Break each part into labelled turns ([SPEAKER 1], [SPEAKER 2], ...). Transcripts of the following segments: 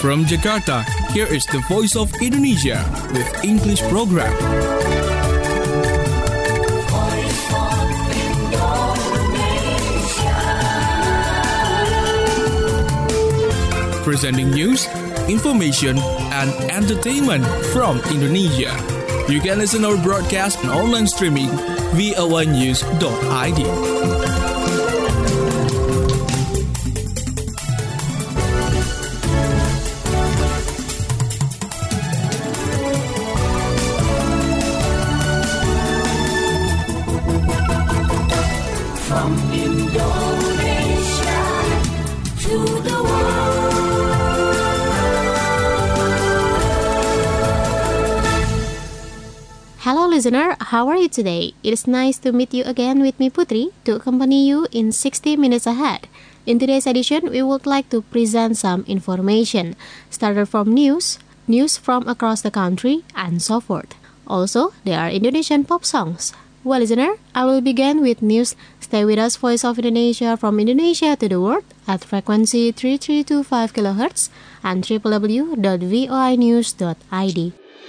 [SPEAKER 1] From Jakarta, here is the Voice of Indonesia with English program. Presenting news, information, and entertainment from Indonesia. You can listen our broadcast and online streaming via voanews.id.
[SPEAKER 2] From Indonesia to the world.
[SPEAKER 3] Hello listener, how are you today? It is nice to meet you again with me Putri to accompany you in 60 minutes ahead. In today's edition, we would like to present some information, started from news from across the country, and so forth. Also, there are Indonesian pop songs. Well, listener, I will begin with news. Stay with us, Voice of Indonesia, from Indonesia to the world at frequency 3325 kHz and www.voinews.id.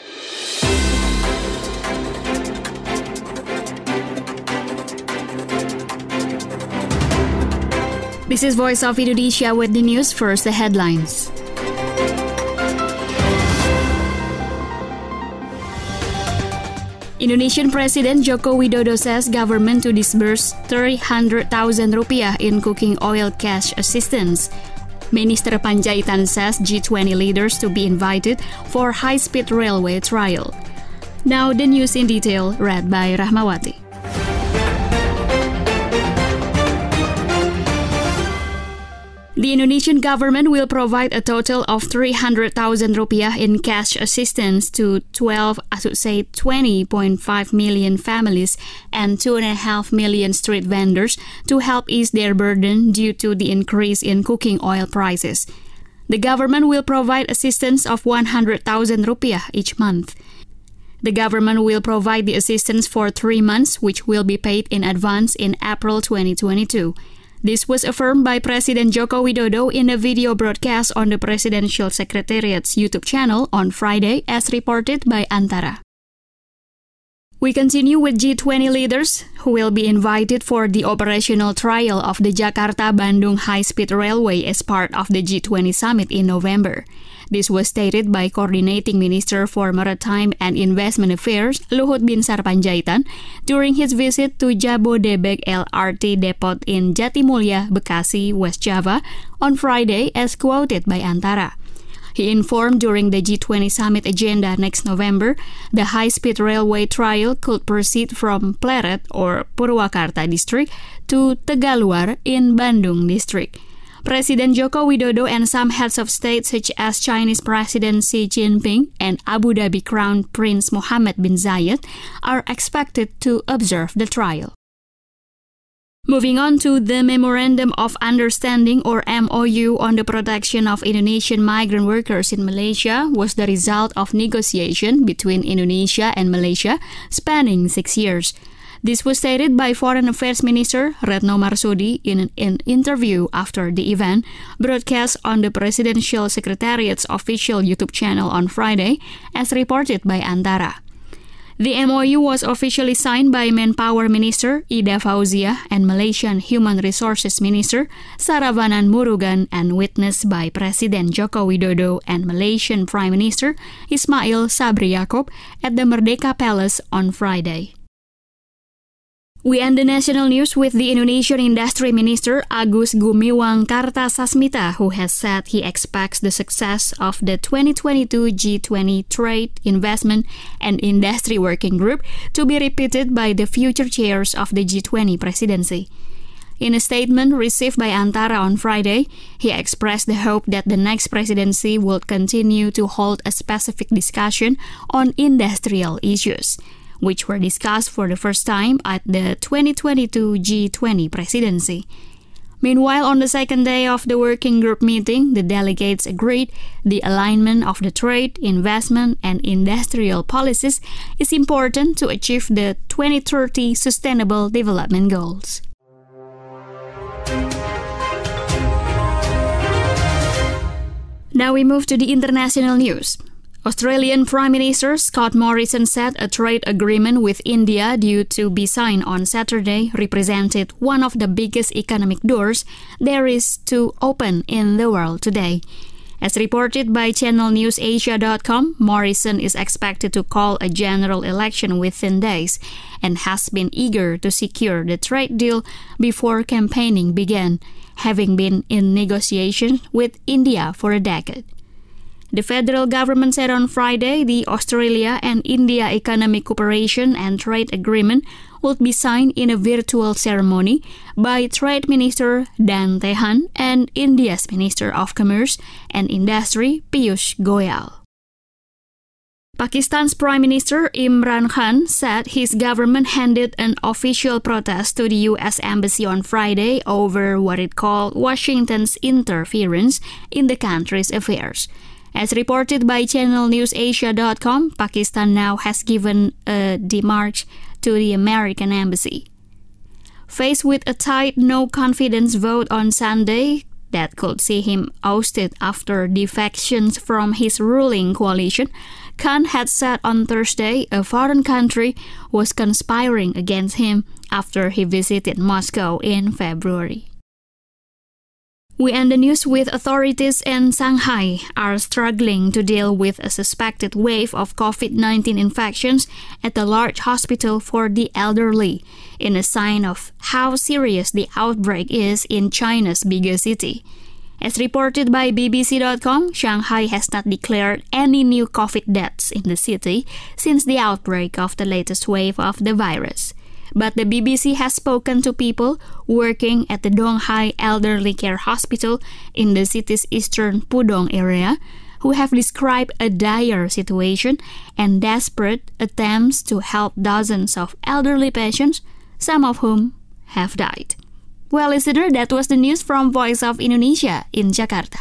[SPEAKER 4] This is Voice of Indonesia with the news. First, the headlines. Indonesian President Joko Widodo says government to disburse 300,000 rupiah in cooking oil cash assistance. Minister Panjaitan says G20 leaders to be invited for high-speed railway trial. Now the news in detail, read by Rahmawati. The Indonesian government will provide a total of 300,000 rupiah in cash assistance to 20.5 million families and 2.5 million street vendors to help ease their burden due to the increase in cooking oil prices. The government will provide assistance of 100,000 rupiah each month. The government will provide the assistance for 3 months, which will be paid in advance in April 2022. This was affirmed by President Joko Widodo in a video broadcast on the Presidential Secretariat's YouTube channel on Friday, as reported by Antara. We continue with G20 leaders who will be invited for the operational trial of the Jakarta-Bandung high-speed railway as part of the G20 summit in November. This was stated by Coordinating Minister for Maritime and Investment Affairs, Luhut Binsar Panjaitan, during his visit to Jabodebek LRT Depot in Jatimulya, Bekasi, West Java, on Friday, as quoted by Antara. He informed during the G20 summit agenda next November, the high-speed railway trial could proceed from Pleret or Purwakarta district to Tegaluar in Bandung district. President Joko Widodo and some heads of state such as Chinese President Xi Jinping and Abu Dhabi Crown Prince Mohammed bin Zayed are expected to observe the trial. Moving on to the Memorandum of Understanding or MOU on the protection of Indonesian migrant workers in Malaysia was the result of negotiation between Indonesia and Malaysia spanning 6 years. This was stated by Foreign Affairs Minister Retno Marsudi in an interview after the event, broadcast on the Presidential Secretariat's official YouTube channel on Friday, as reported by Antara. The MOU was officially signed by Manpower Minister Ida Fauzia and Malaysian Human Resources Minister Saravanan Murugan and witnessed by President Joko Widodo and Malaysian Prime Minister Ismail Sabri Yaakob at the Merdeka Palace on Friday. We end the national news with the Indonesian Industry Minister Agus Gumiwang Kartasasmita, who has said he expects the success of the 2022 G20 Trade, Investment, and Industry Working Group to be repeated by the future chairs of the G20 presidency. In a statement received by Antara on Friday, he expressed the hope that the next presidency will continue to hold a specific discussion on industrial issues, which were discussed for the first time at the 2022 G20 presidency. Meanwhile, on the second day of the working group meeting, the delegates agreed the alignment of the trade, investment, and industrial policies is important to achieve the 2030 Sustainable Development Goals. Now we move to the international news. Australian Prime Minister Scott Morrison said a trade agreement with India due to be signed on Saturday represented one of the biggest economic doors there is to open in the world today. As reported by channelnewsasia.com, Morrison is expected to call a general election within days and has been eager to secure the trade deal before campaigning began, having been in negotiations with India for a decade. The federal government said on Friday the Australia and India Economic Cooperation and Trade Agreement would be signed in a virtual ceremony by Trade Minister Dan Tehan and India's Minister of Commerce and Industry Piyush Goyal. Pakistan's Prime Minister Imran Khan said his government handed an official protest to the U.S. Embassy on Friday over what it called Washington's interference in the country's affairs. As reported by channelnewsasia.com, Pakistan now has given a demarche to the American embassy. Faced with a tight no-confidence vote on Sunday that could see him ousted after defections from his ruling coalition, Khan had said on Thursday a foreign country was conspiring against him after he visited Moscow in February. We end the news with authorities in Shanghai are struggling to deal with a suspected wave of COVID-19 infections at a large hospital for the elderly, in a sign of how serious the outbreak is in China's biggest city. As reported by BBC.com, Shanghai has not declared any new COVID deaths in the city since the outbreak of the latest wave of the virus. But the BBC has spoken to people working at the Donghai Elderly Care Hospital in the city's eastern Pudong area, who have described a dire situation and desperate attempts to help dozens of elderly patients, some of whom have died. Well, listener, that was the news from Voice of Indonesia in Jakarta.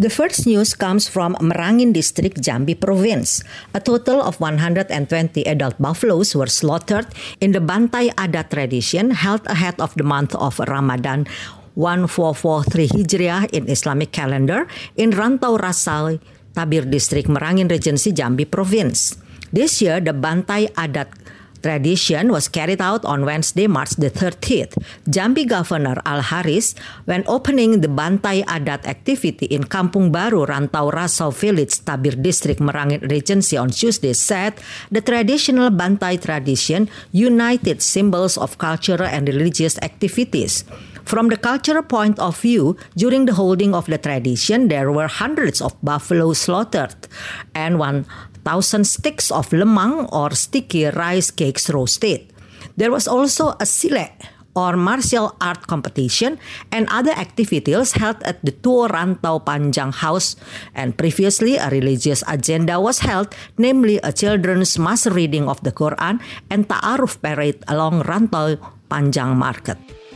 [SPEAKER 5] The first news comes from Merangin District, Jambi Province. A total of 120 adult buffaloes were slaughtered in the Bantai Adat tradition held ahead of the month of Ramadan 1443 Hijriah in Islamic calendar in Rantau Rasai, Tabir District, Merangin Regency, Jambi Province. This year, the Bantai Adat tradition was carried out on Wednesday, March the 30th. Jambi Governor Al-Haris, when opening the Bantai Adat activity in Kampung Baru, Rantau Rasau Village, Tabir District, Merangin Regency on Tuesday, said the traditional Bantai tradition united symbols of cultural and religious activities. From the cultural point of view, during the holding of the tradition, there were hundreds of buffalo slaughtered and 1,000 sticks of lemang or sticky rice cakes roasted. There was also a silat or martial art competition and other activities held at the Tua Rantau Panjang House, and previously a religious agenda was held, namely a children's mass reading of the Quran and Ta'aruf parade along Rantau Panjang Market.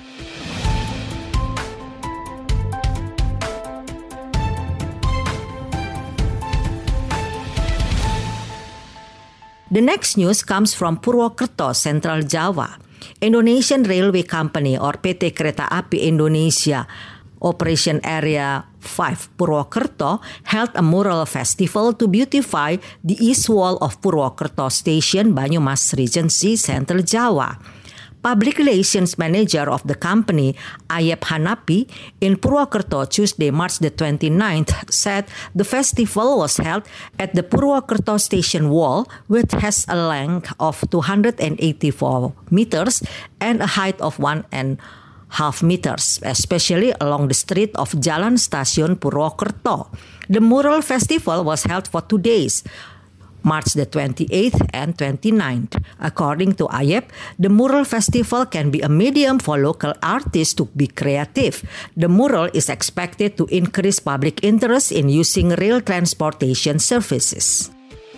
[SPEAKER 5] The next news comes from Purwokerto, Central Java. Indonesian Railway Company or PT Kereta Api Indonesia Operation Area 5 Purwokerto held a mural festival to beautify the east wall of Purwokerto Station, Banyumas Regency, Central Java. Public Relations Manager of the company, Ayep Hanapi, in Purwokerto Tuesday, March the 29th, said the festival was held at the Purwokerto Station Wall, which has a length of 284 meters and a height of 1.5 meters, especially along the street of Jalan Stasiun Purwokerto. The mural festival was held for 2 days, March the 28th and 29th. According to Ayep, the mural festival can be a medium for local artists to be creative. The mural is expected to increase public interest in using rail transportation services.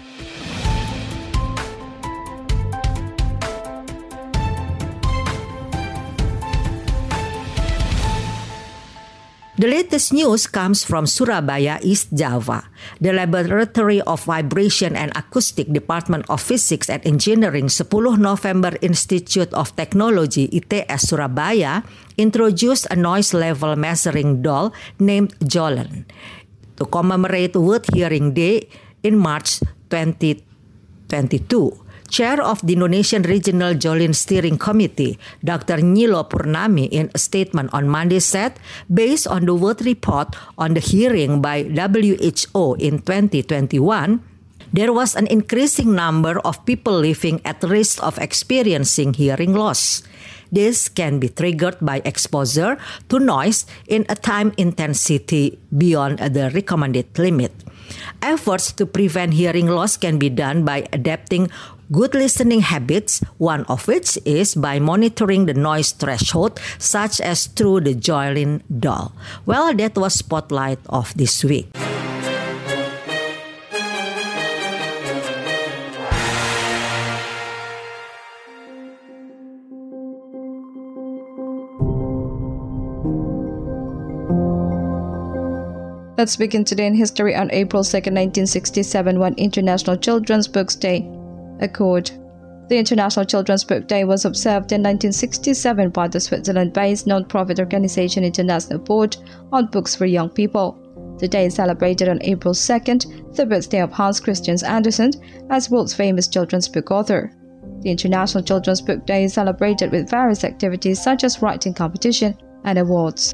[SPEAKER 5] The latest news comes from Surabaya, East Java. The Laboratory of Vibration and Acoustic Department of Physics and Engineering 10 November Institute of Technology ITS Surabaya introduced a noise level measuring doll named Jolen to commemorate World Hearing Day in March 2022. Chair of the Indonesian Regional Jolin Steering Committee, Dr. Nyilo Purnami, in a statement on Monday said, based on the World Report on the Hearing by WHO in 2021, there was an increasing number of people living at risk of experiencing hearing loss. This can be triggered by exposure to noise in a time intensity beyond the recommended limit. Efforts to prevent hearing loss can be done by adapting good listening habits, one of which is by monitoring the noise threshold, such as through the Jolen doll. Well, that was Spotlight of this week.
[SPEAKER 6] Let's begin today in history on April 2nd, 1967, when International Children's Books Day occurred. The International Children's Book Day was observed in 1967 by the Switzerland-based non-profit organization International Board on Books for Young People. The day is celebrated on April 2nd, the birthday of Hans Christian Andersen, as world's famous children's book author. The International Children's Book Day is celebrated with various activities such as writing competition and awards.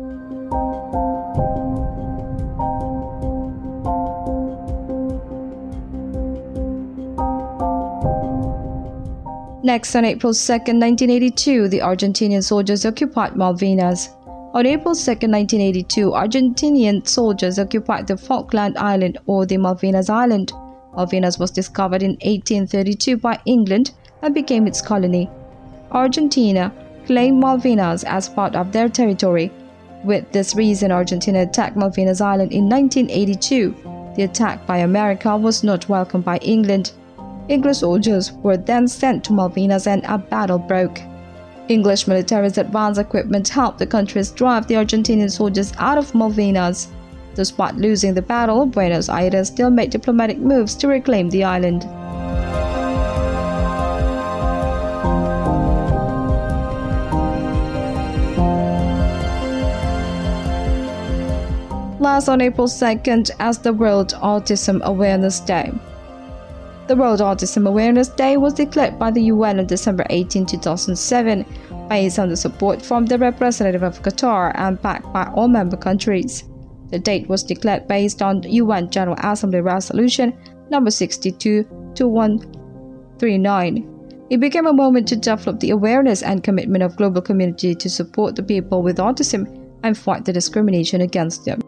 [SPEAKER 6] Next, on April 2nd, 1982, the Argentinian soldiers occupied Malvinas. On April 2nd, 1982, Argentinian soldiers occupied the Falkland Island or the Malvinas Island. Malvinas was discovered in 1832 by England and became its colony. Argentina claimed Malvinas as part of their territory. With this reason, Argentina attacked Malvinas Island in 1982. The attack by America was not welcomed by England. English soldiers were then sent to Malvinas and a battle broke. English military's advanced equipment helped the countries drive the Argentinian soldiers out of Malvinas. Despite losing the battle, Buenos Aires still made diplomatic moves to reclaim the island. Last on April 2nd as the World Autism Awareness Day. The World Autism Awareness Day was declared by the UN on December 18, 2007, based on the support from the representative of Qatar and backed by all member countries. The date was declared based on UN General Assembly Resolution number 62-2139. It became a moment to develop the awareness and commitment of global community to support the people with autism and fight the discrimination against them.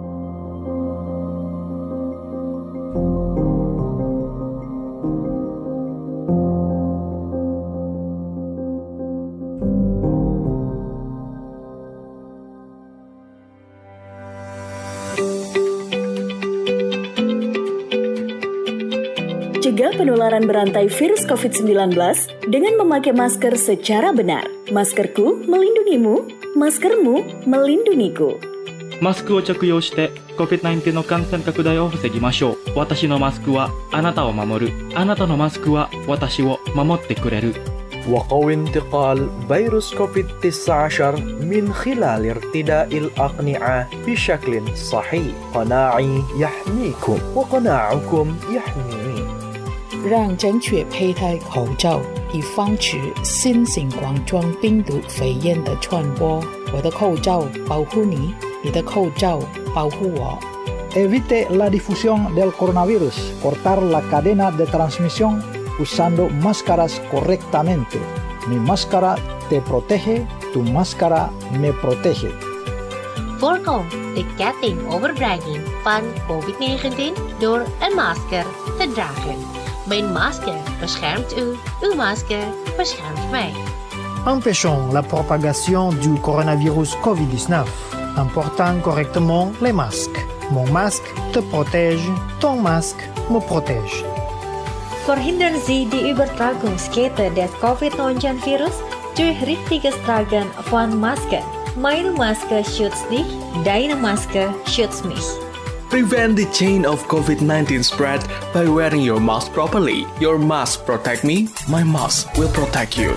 [SPEAKER 7] Cegah penularan berantai virus COVID-19 dengan memakai masker secara benar. Maskerku melindungimu, maskermu melindungiku.
[SPEAKER 8] マスクを着用して COVID-19 の感染拡大を防ぎましょう。私のマスクはあなたを守る。あなたのマスクは私を守ってくれる。
[SPEAKER 9] وقوي انتقال فيروس كوفيد-19 من خلال ارتداء الأقنعة بشكل صحيح. قناعي يحميكم وقناعكم يحميني.
[SPEAKER 10] 让正确佩戴口罩，以防止新型冠状病毒肺炎的传播。我的口罩保护你，你的口罩保护我。
[SPEAKER 11] Evite la difusión del coronavirus. Cortar la cadena de transmisión usando máscaras correctamente. Mi máscara te protege, tu máscara me protege.
[SPEAKER 12] Voorkom de ketting overdraging van COVID-19 door een masker te dragen. Mijn masker beschermt u, uw masker beschermt mij.
[SPEAKER 13] Empêchons la propagation du coronavirus COVID-19 en portant correctement les masques. Mon masque te protège, ton masque me protège.
[SPEAKER 14] Verhindern Sie die Übertragungskette des Covid-19-Virus durch richtiges Tragen von Masken. Meine Maske schützt dich, deine Maske schützt mich.
[SPEAKER 1] Prevent the chain of COVID-19 spread by wearing your mask properly. Your mask protect me, my mask will protect you.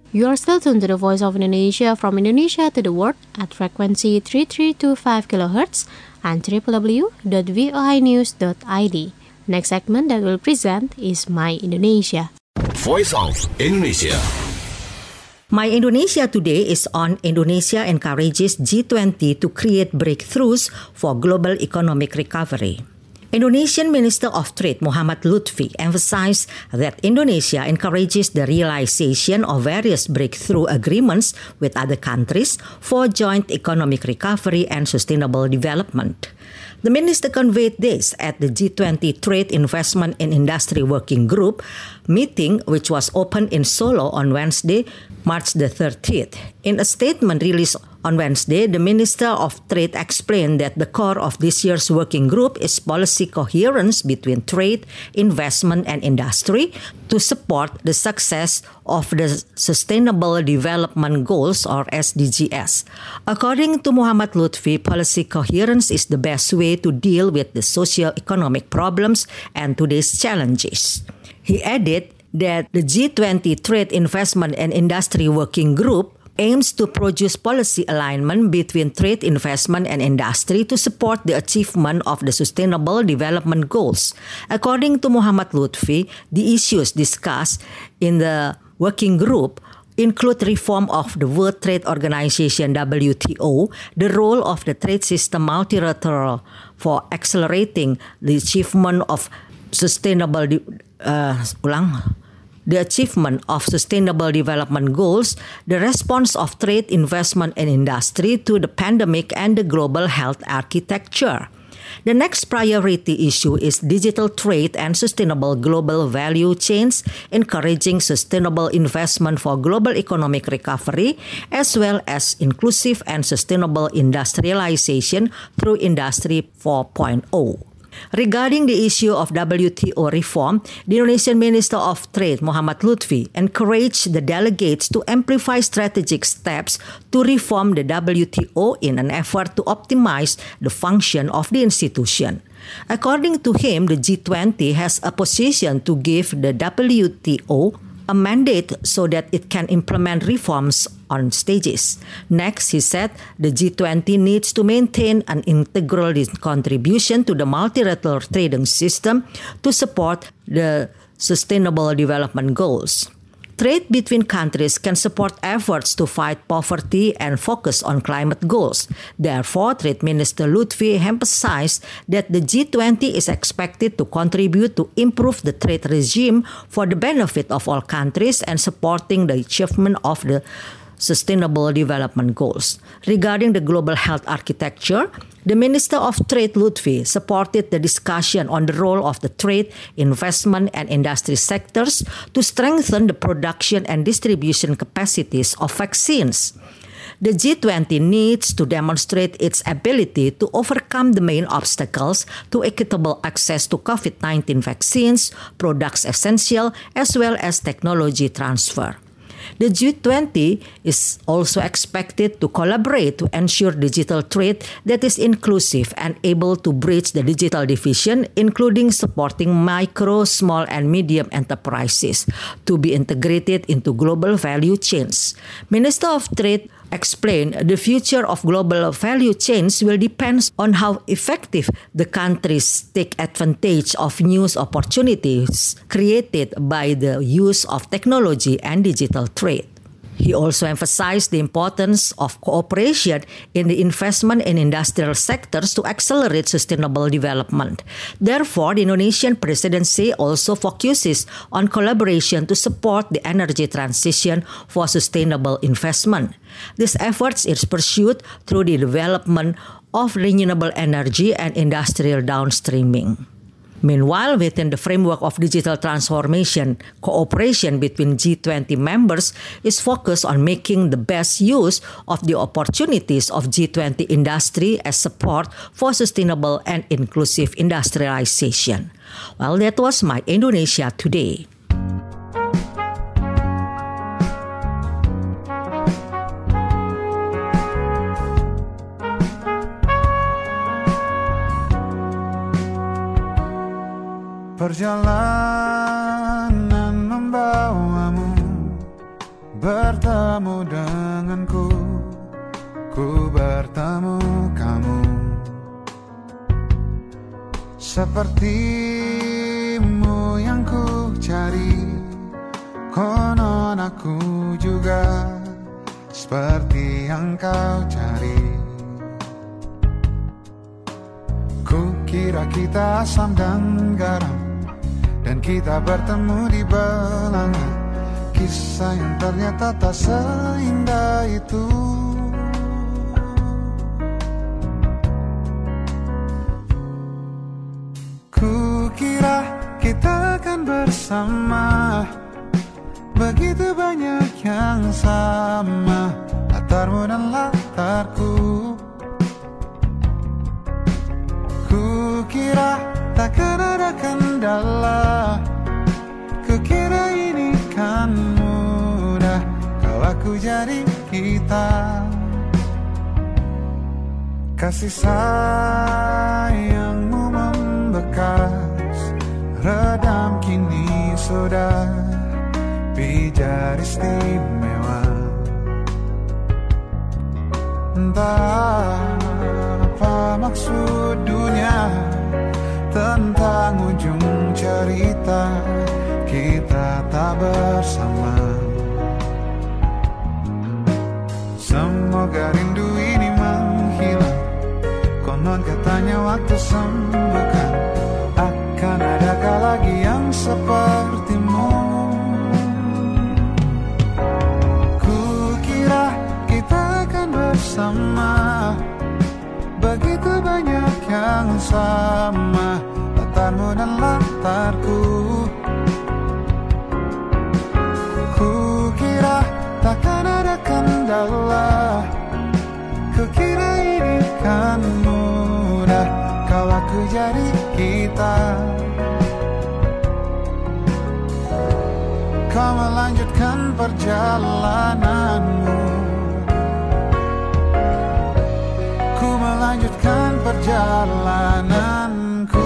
[SPEAKER 3] You are still tuned to the Voice of Indonesia from Indonesia to the world at frequency 3325 kHz and www.voinews.id. Next segment that we'll present is My Indonesia.
[SPEAKER 15] Voice of Indonesia.
[SPEAKER 5] My Indonesia today is on Indonesia encourages G20 to create breakthroughs for global economic recovery. Indonesian Minister of Trade Muhammad Lutfi emphasized that Indonesia encourages the realization of various breakthrough agreements with other countries for joint economic recovery and sustainable development. The minister conveyed this at the G20 Trade, Investment and Industry Working Group meeting, which was opened in Solo on Wednesday, March the 30th. In a statement released on Wednesday, the Minister of Trade explained that the core of this year's working group is policy coherence between trade, investment, and industry to support the success of the Sustainable Development Goals, or SDGs. According to Muhammad Lutfi, policy coherence is the best way to deal with the socio-economic problems and today's challenges. He added that the G20 Trade, Investment, and Industry Working Group aims to produce policy alignment between trade, investment, and industry to support the achievement of the Sustainable Development Goals. According to Muhammad Lutfi, the issues discussed in the working group include reform of the World Trade Organization WTO, the role of the trade system multilateral for accelerating the achievement of sustainable development goals, the response of trade, investment, and industry to the pandemic and the global health architecture. The next priority issue is digital trade and sustainable global value chains, encouraging sustainable investment for global economic recovery, as well as inclusive and sustainable industrialization through Industry 4.0. Regarding the issue of WTO reform, the Indonesian Minister of Trade, Muhammad Lutfi, encouraged the delegates to amplify strategic steps to reform the WTO in an effort to optimize the function of the institution. According to him, the G20 has a position to give the WTO a mandate so that it can implement reforms on stages. Next, he said, the G20 needs to maintain an integral contribution to the multilateral trading system to support the Sustainable Development Goals. Trade between countries can support efforts to fight poverty and focus on climate goals. Therefore, Trade Minister Lutfi emphasized that the G20 is expected to contribute to improve the trade regime for the benefit of all countries and supporting the achievement of the Sustainable Development Goals. Regarding the global health architecture, the Minister of Trade Lutfi supported the discussion on the role of the trade, investment, and industry sectors to strengthen the production and distribution capacities of vaccines. The G20 needs to demonstrate its ability to overcome the main obstacles to equitable access to COVID-19 vaccines, products essential, as well as technology transfer. The G20 is also expected to collaborate to ensure digital trade that is inclusive and able to bridge the digital division, including supporting micro, small, and medium enterprises to be integrated into global value chains. Minister of Trade explained the future of global value chains will depend on how effective the countries take advantage of new opportunities created by the use of technology and digital trade. He also emphasized the importance of cooperation in the investment and industrial sectors to accelerate sustainable development. Therefore, the Indonesian presidency also focuses on collaboration to support the energy transition for sustainable investment. This effort is pursued through the development of renewable energy and industrial downstreaming. Meanwhile, within the framework of digital transformation, cooperation between G20 members is focused on making the best use of the opportunities of G20 industry as support for sustainable and inclusive industrialization. Well, that was My Indonesia Today.
[SPEAKER 16] Perjalanan membawamu bertemu denganku, ku bertemu kamu. Sepertimu yang ku cari, konon aku juga seperti yang kau cari. Ku kira kita asam dan garam, dan kita bertemu di belanga. Kisah yang ternyata tak seindah itu. Ku kira kita akan bersama, begitu banyak yang sama, latarmu dan latarku. Ku kira takkan ada kendala, ku kira ini kan mudah kalau aku jadi kita. Kasih sayangmu membekas, redam kini sudah pijar istimewa. Entah apa maksud dunia tentang ujung cerita kita tak bersama. Semoga rindu ini menghilang, konon katanya waktu sembuhkan. Akan adakah lagi yang sepertimu? Ku kira kita akan bersama, begitu banyak yang sama, latarmu dan latarku. Ku kira takkan ada kendala, ku kira ini kan mudah kalau aku jadi kita. Kau melanjutkan perjalananmu, ku melanjutkan perjalananku.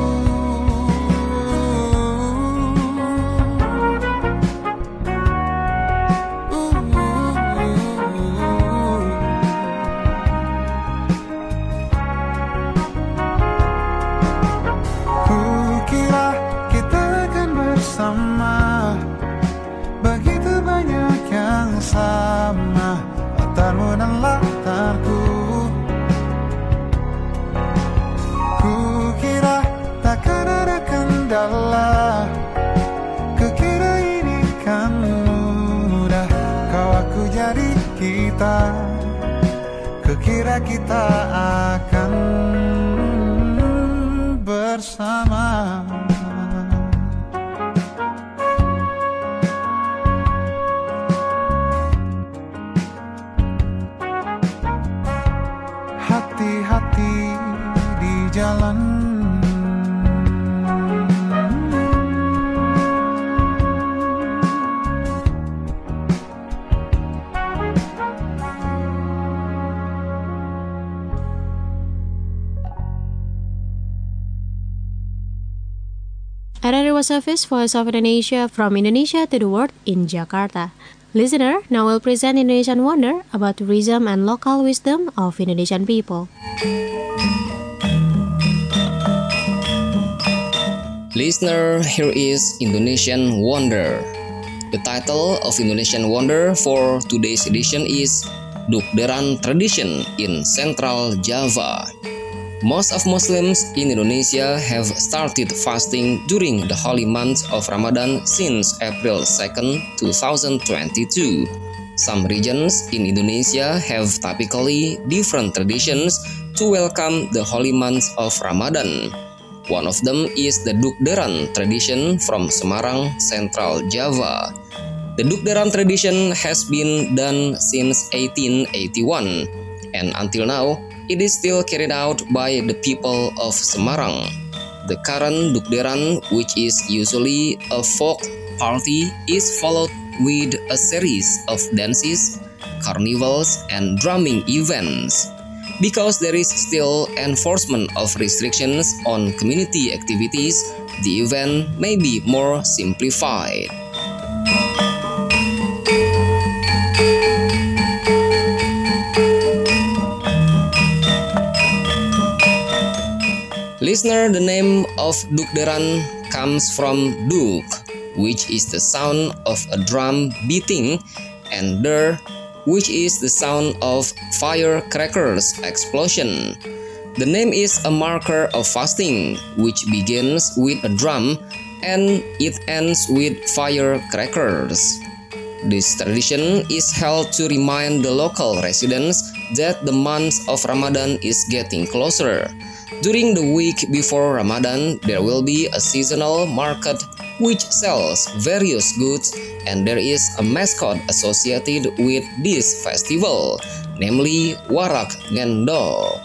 [SPEAKER 16] Ku kira kita akan bersama, begitu banyak yang sama, latarmu dan latarku. Takkan ada kendala, kukira ini kan mudah kau aku jadi kita. Kukira kita akan bersama. Hati-hati di jalan,
[SPEAKER 3] RRI Service, Voice of Indonesia, from Indonesia to the world in Jakarta. Listener, now we'll present Indonesian Wonder about tourism and local wisdom of Indonesian people.
[SPEAKER 17] Listener, here is Indonesian Wonder. The title of Indonesian Wonder for today's edition is Dukderan Tradition in Central Java. Most of Muslims in Indonesia have started fasting during the holy month of Ramadan since April 2nd, 2022. Some regions in Indonesia have typically different traditions to welcome the holy month of Ramadan. One of them is the Dukderan tradition from Semarang, Central Java. The Dukderan tradition has been done since 1881, and until now, it is still carried out by the people of Semarang. The current Dukderan, which is usually a folk party, is followed with a series of dances, carnivals, and drumming events. Because there is still enforcement of restrictions on community activities, the event may be more simplified. Listener, the name of Duk Deran comes from duk, which is the sound of a drum beating, and der, which is the sound of firecrackers explosion. The name is a marker of fasting, which begins with a drum and it ends with firecrackers. This tradition is held to remind the local residents that the month of Ramadan is getting closer. During the week before Ramadan, there will be a seasonal market which sells various goods, and there is a mascot associated with this festival, namely Warak Ngendok.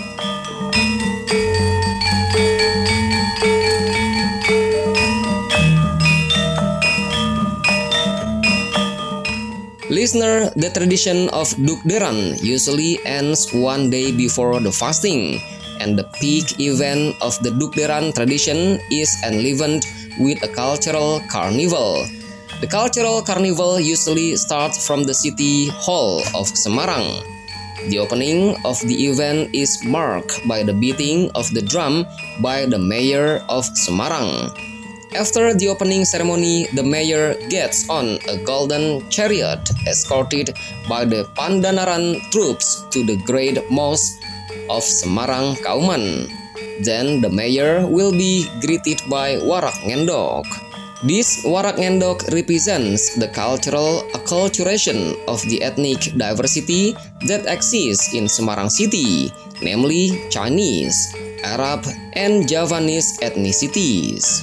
[SPEAKER 17] Listener, the tradition of Duk Deran usually ends one day before the fasting, and the peak event of the Duk Deran tradition is enlivened with a cultural carnival. The cultural carnival usually starts from the city hall of Semarang. The opening of the event is marked by the beating of the drum by the mayor of Semarang. After the opening ceremony, the mayor gets on a golden chariot escorted by the Pandanaran troops to the Great Mosque of Semarang Kauman. Then the mayor will be greeted by Warak Ngendok. This Warak Ngendok represents the cultural acculturation of the ethnic diversity that exists in Semarang City, namely Chinese, Arab, and Javanese ethnicities.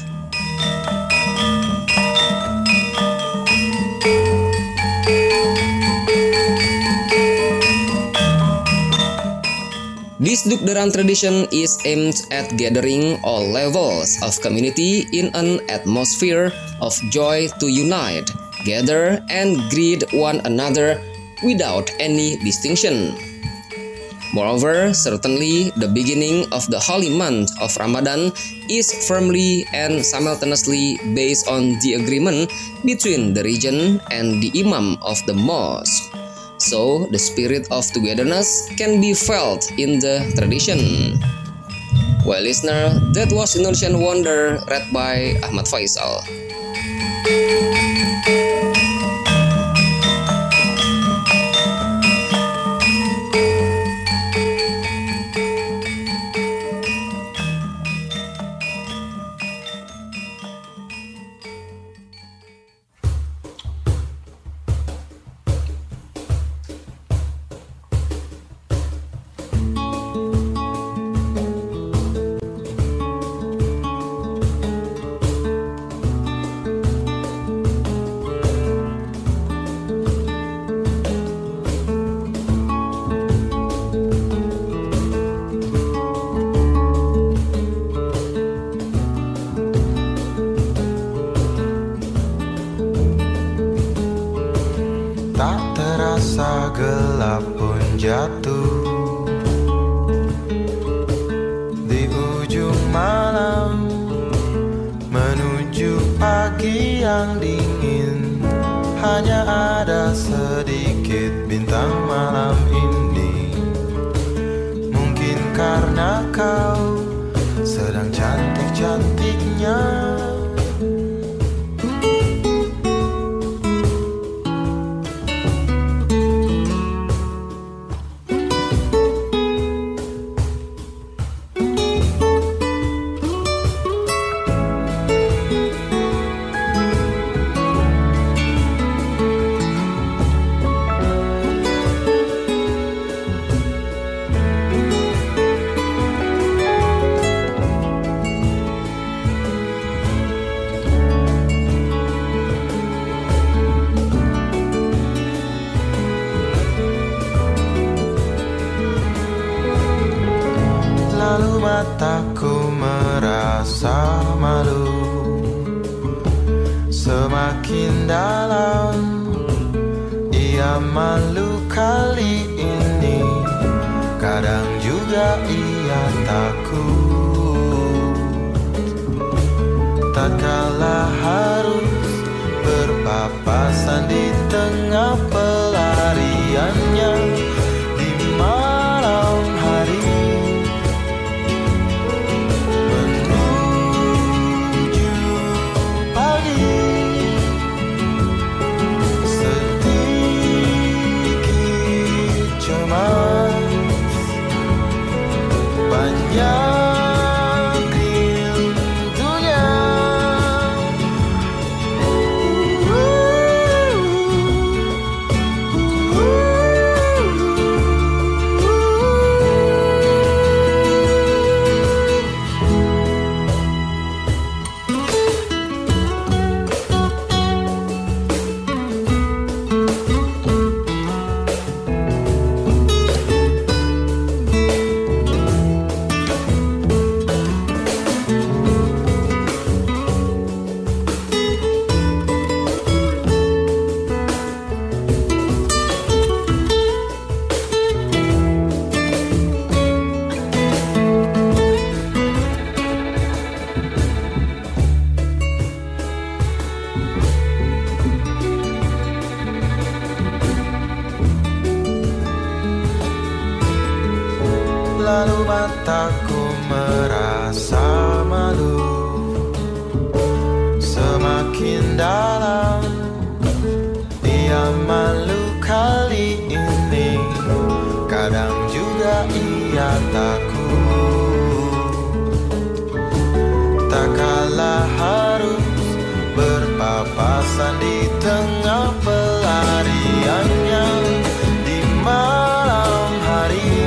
[SPEAKER 17] This Duk Deran tradition is aimed at gathering all levels of community in an atmosphere of joy to unite, gather, and greet one another without any distinction. Moreover, certainly the beginning of the holy month of Ramadan is firmly and simultaneously based on the agreement between the region and the imam of the mosque. So, the spirit of togetherness can be felt in the tradition. Well, listener, that was Indonesian Wonder read by Ahmad Faisal.
[SPEAKER 16] Gelap pun jatuh di ujung malam menuju pagi yang dingin. Hanya ada sedikit bintang malam ini. Mungkin karena kau sedang cantik-cantiknya. Mataku merasa malu, semakin dalam ia malu kali ini. Kadang juga ia takut, tatkala harus berpapasan di tengah pelariannya di malam hari.
[SPEAKER 18] Lalu mataku merasa malu, semakin dalam dia malu kali ini. Kadang juga ia takut, tak kalah harus berpapasan di tengah pelariannya di malam hari.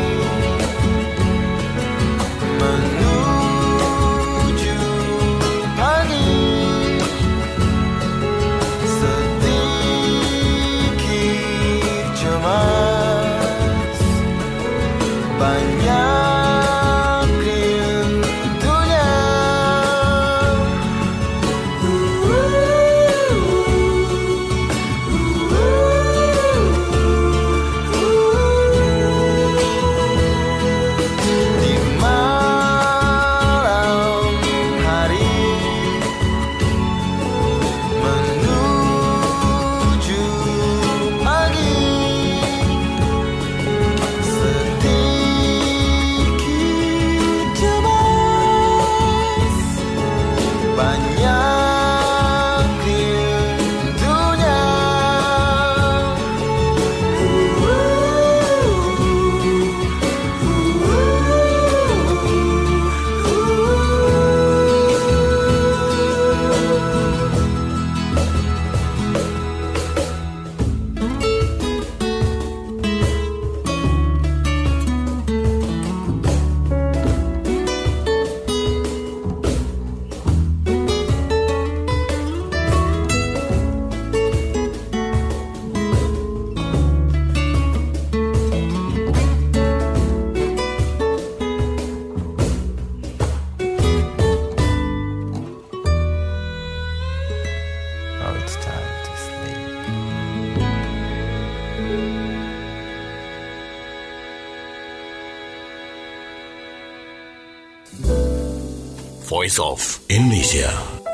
[SPEAKER 15] Voice of Indonesia.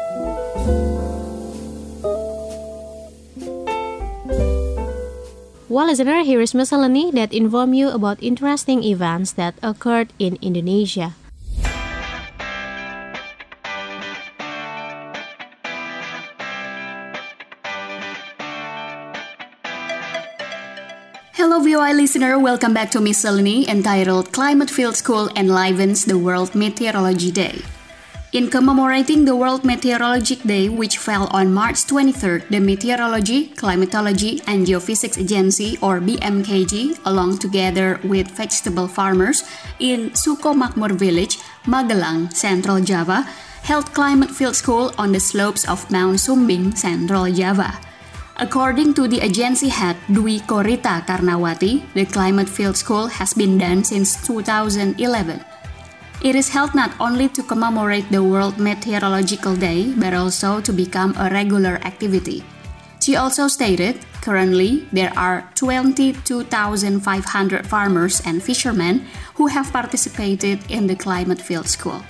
[SPEAKER 3] Well, listener, here is miscellany that inform you about interesting events that occurred in Indonesia.
[SPEAKER 4] Hello VOI listener, welcome back to Miscellany entitled Climate Field School Enlivens the World Meteorology Day. In commemorating the World Meteorologic Day, which fell on March 23rd, the Meteorology, Climatology, and Geophysics Agency, or BMKG, along together with vegetable farmers in Sukomakmur Village, Magelang, Central Java, held Climate Field School on the slopes of Mount Sumbing, Central Java. According to the agency head Dwi Korita Karnawati, the Climate Field School has been done since 2011. It is held not only to commemorate the World Meteorological Day, but also to become a regular activity. She also stated, currently there are 22,500 farmers and fishermen who have participated in the Climate Field School.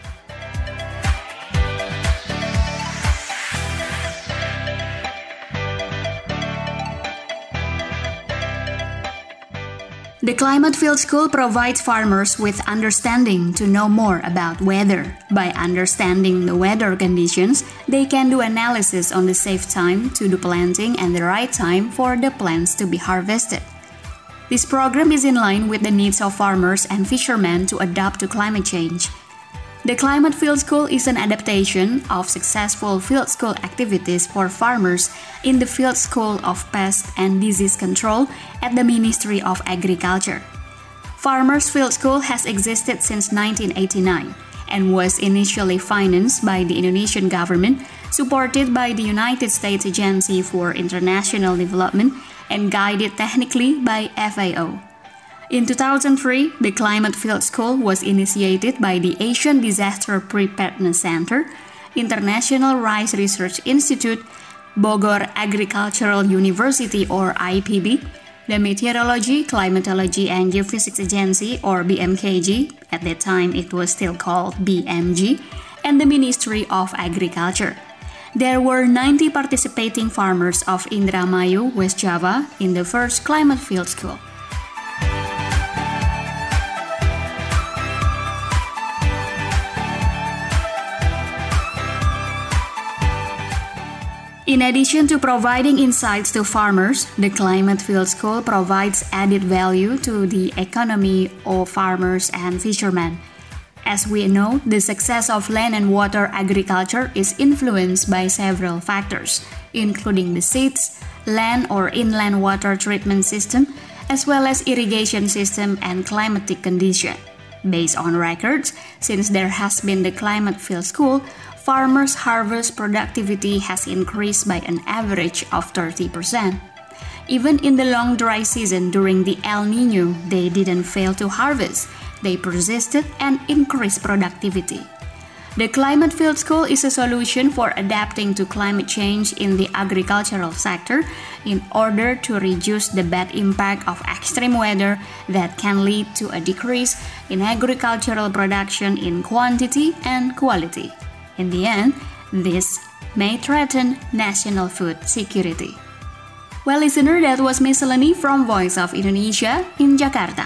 [SPEAKER 4] The Climate Field School provides farmers with understanding to know more about weather. By understanding the weather conditions, they can do analysis on the safe time to do planting and the right time for the plants to be harvested. This program is in line with the needs of farmers and fishermen to adapt to climate change. The Climate Field School is an adaptation of successful field school activities for farmers in the Field School of Pest and Disease Control at the Ministry of Agriculture. Farmers Field School has existed since 1989 and was initially financed by the Indonesian government, supported by the United States Agency for International Development, and guided technically by FAO. In 2003, the Climate Field School was initiated by the Asian Disaster Preparedness Center, International Rice Research Institute, Bogor Agricultural University or IPB, the Meteorology, Climatology and Geophysics Agency or BMKG, at that time it was still called BMG, and the Ministry of Agriculture. There were 90 participating farmers of Indramayu, West Java, in the first Climate Field School. In addition to providing insights to farmers, the Climate Field School provides added value to the economy of farmers and fishermen. As we know, the success of land and water agriculture is influenced by several factors, including the seeds, land or inland water treatment system, as well as irrigation system and climatic condition. Based on records, since there has been the Climate Field School, farmers' harvest productivity has increased by an average of 30%. Even in the long dry season during the El Niño, they didn't fail to harvest. They persisted and increased productivity. The Climate Field School is a solution for adapting to climate change in the agricultural sector in order to reduce the bad impact of extreme weather that can lead to a decrease in agricultural production in quantity and quality. In the end, this may threaten national food security. Well, listener, that was Miscellany from Voice of Indonesia in Jakarta.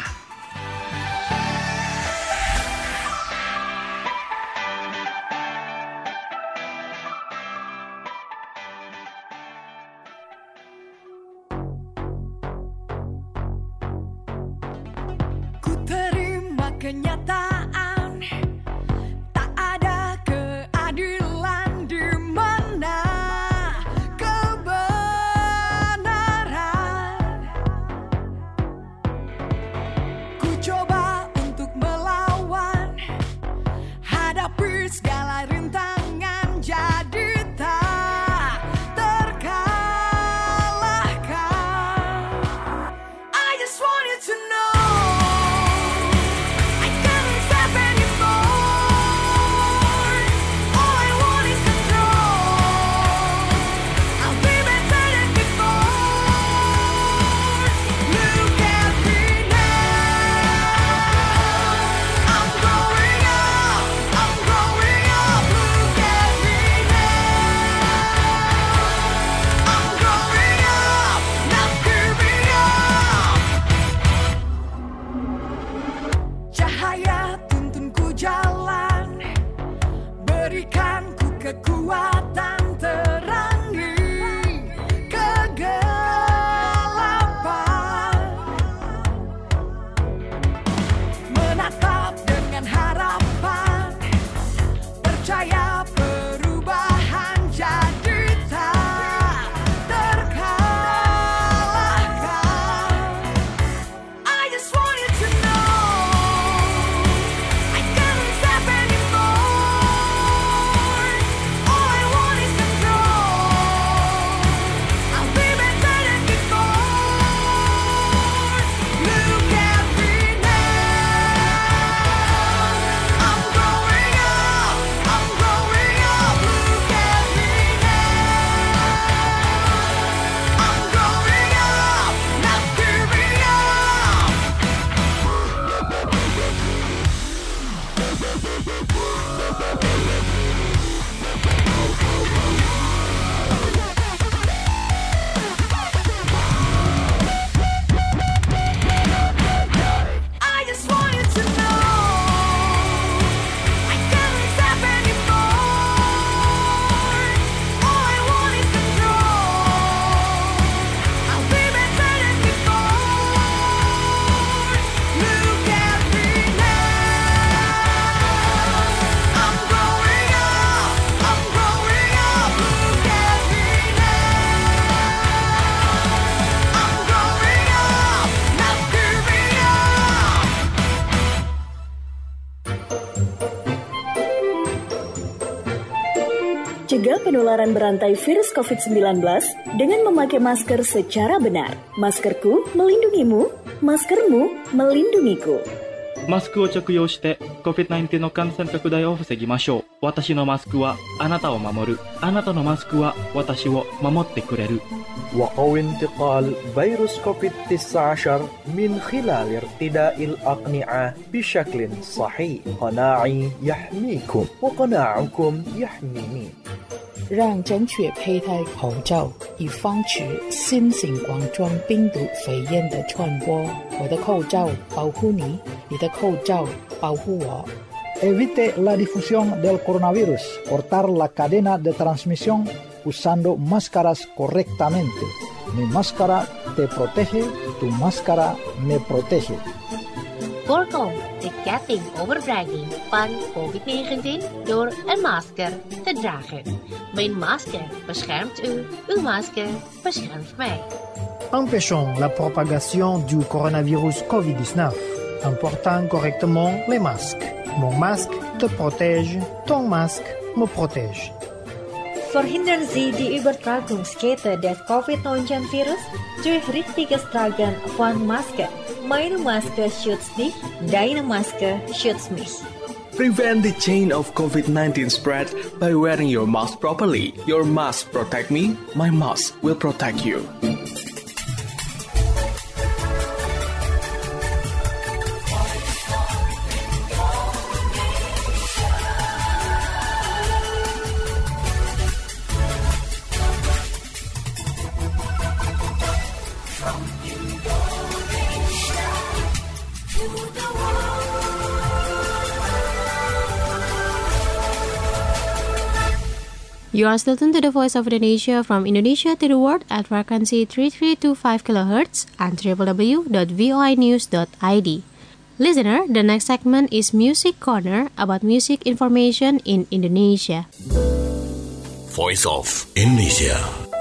[SPEAKER 19] Kenyataan tak ada keadilan di mana kebenaran. Ku coba untuk melawan, hadapi segala rintangan, jadi tak terkalahkan. I just want you to know I can't
[SPEAKER 7] mencegah penularan berantai virus COVID-19 dengan memakai masker secara benar. Maskerku melindungimu, maskermu melindungiku.
[SPEAKER 8] マスクを着用して COVID-19 の感染拡大を防ぎましょう。私のマスクはあなたを守る。あなたのマスクは私を守ってくれる。
[SPEAKER 9] وقو انتقال فيروس كوفيد-19 من خلال ارتداء الأقنعة بشكل صحيح. قناعي يحميكم وقناعكم يحميني.
[SPEAKER 10] 让正确佩戴口罩，以防止新型冠状病毒肺炎的传播。我的口罩保护你，你的口罩保护我。
[SPEAKER 11] Evite la difusión del coronavirus. Cortar la cadena de transmisión usando máscaras correctamente. Mi máscara te protege, tu máscara me protege.
[SPEAKER 12] Voorkom de ketting overdraging van COVID-19 door een masker te dragen. Mijn masker beschermt u, uw masker beschermt mij.
[SPEAKER 13] Empêchons la propagation du coronavirus COVID-19 en portant correctement les masques. Mon masque te protège, ton masque me protège.
[SPEAKER 14] Verhindern Sie die Übertragungskette des Covid-19-Virus durch richtiges Tragen von Masken. Meine Maske schützt dich, deine Maske schützt mich.
[SPEAKER 1] Prevent the chain of COVID-19 spread by wearing your mask properly. Your mask protect me, my mask will protect you.
[SPEAKER 3] You are still tuned to the Voice of Indonesia from Indonesia to the world at frequency 3325 kHz and www.voinews.id. Listener, the next segment is Music Corner about music information in Indonesia.
[SPEAKER 15] Voice of Indonesia.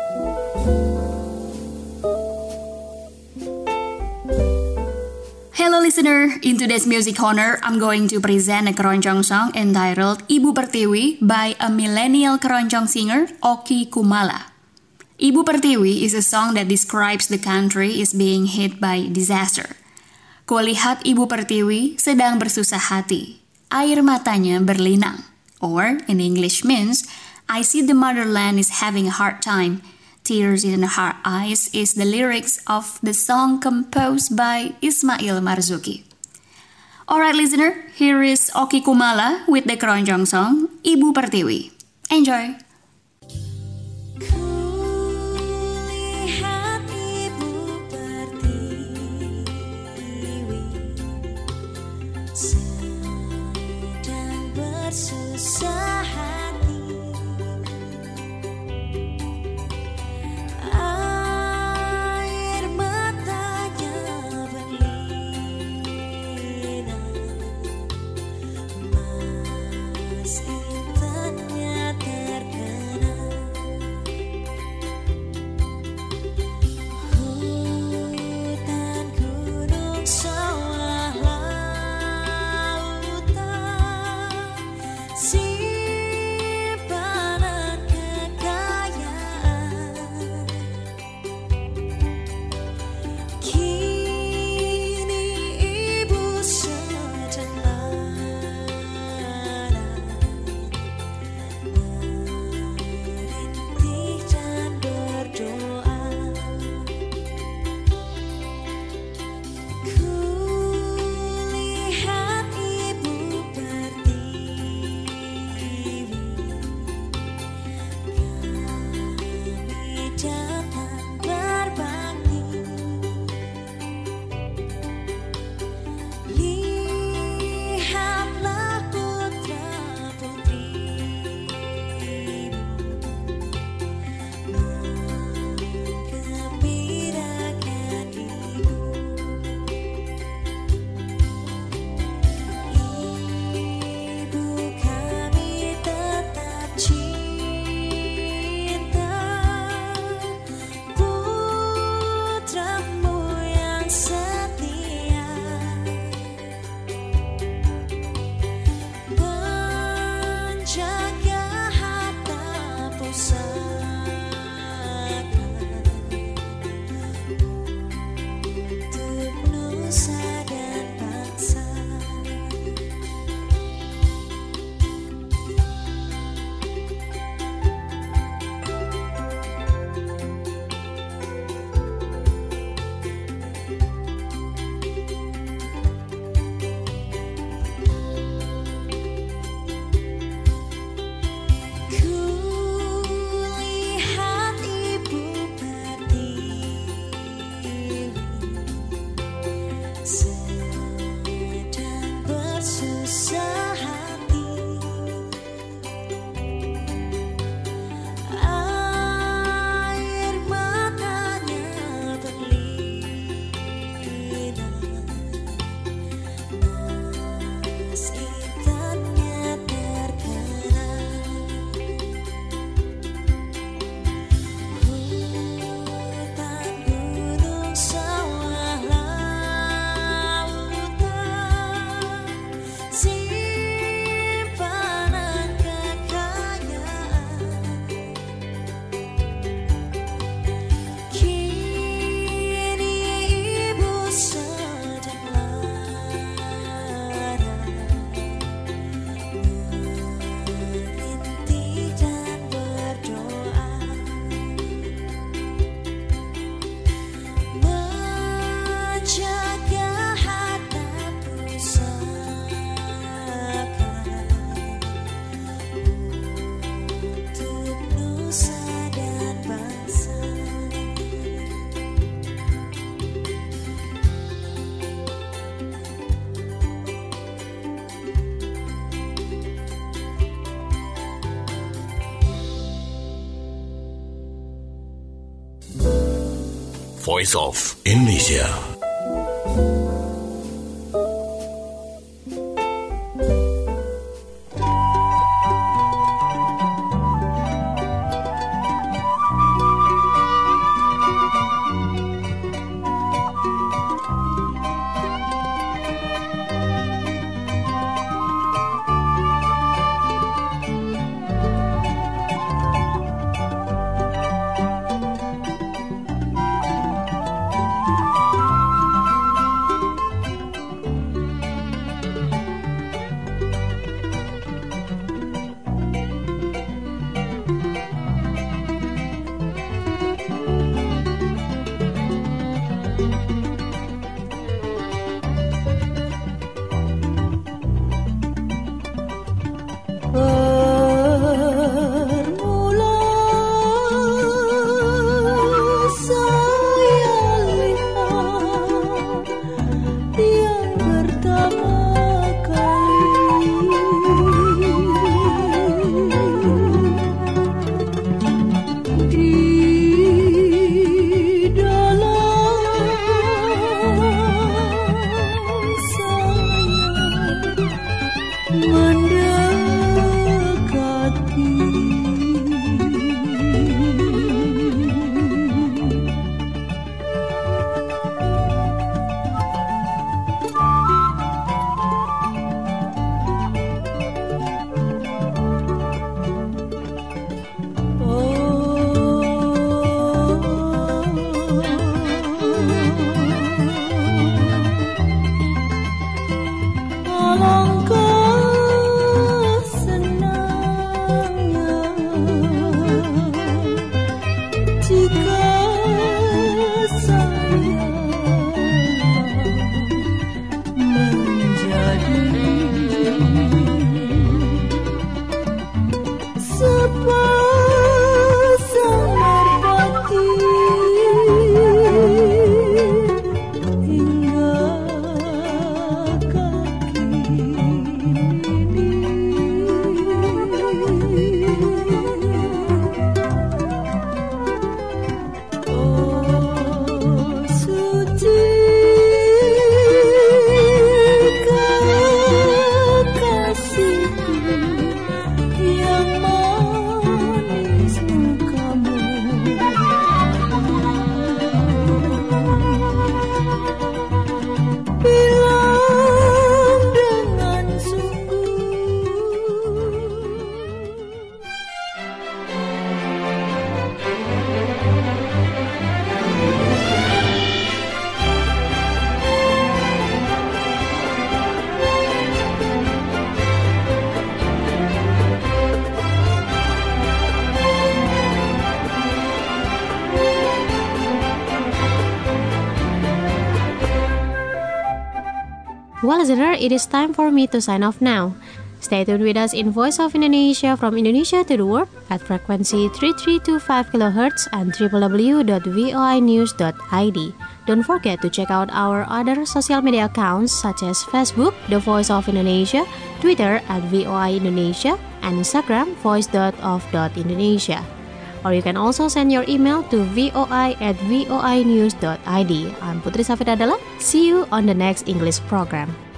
[SPEAKER 4] Hello listener, in today's Music Corner, I'm going to present a keroncong song entitled Ibu Pertiwi by a millennial keroncong singer, Oki Kumala. Ibu Pertiwi is a song that describes the country is being hit by disaster. Kulihat Ibu Pertiwi sedang bersusah hati, air matanya berlinang. Or, in English means, I see the motherland is having a hard time. Tears in Her Eyes is the lyrics of the song composed by Ismail Marzuki. Alright listener, here is Oki Kumala with the keroncong song Ibu Pertiwi. Enjoy!
[SPEAKER 2] Kulihat Ibu Pertiwi sedang bersusah hati. Air matanya berlinang, mas intannya terkenang. Hutan, gunung, sawah, lautan,
[SPEAKER 15] Voice of Indonesia.
[SPEAKER 3] Well, listener, it is time for me to sign off now. Stay tuned with us in Voice of Indonesia from Indonesia to the world at frequency 3325 kHz and www.voinews.id. Don't forget to check out our other social media accounts such as Facebook, The Voice of Indonesia, Twitter at VOA Indonesia, and Instagram, voice.of.indonesia. Or you can also send your email to voi@voinews.id. I'm Putri Safidadala. See you on the next English program.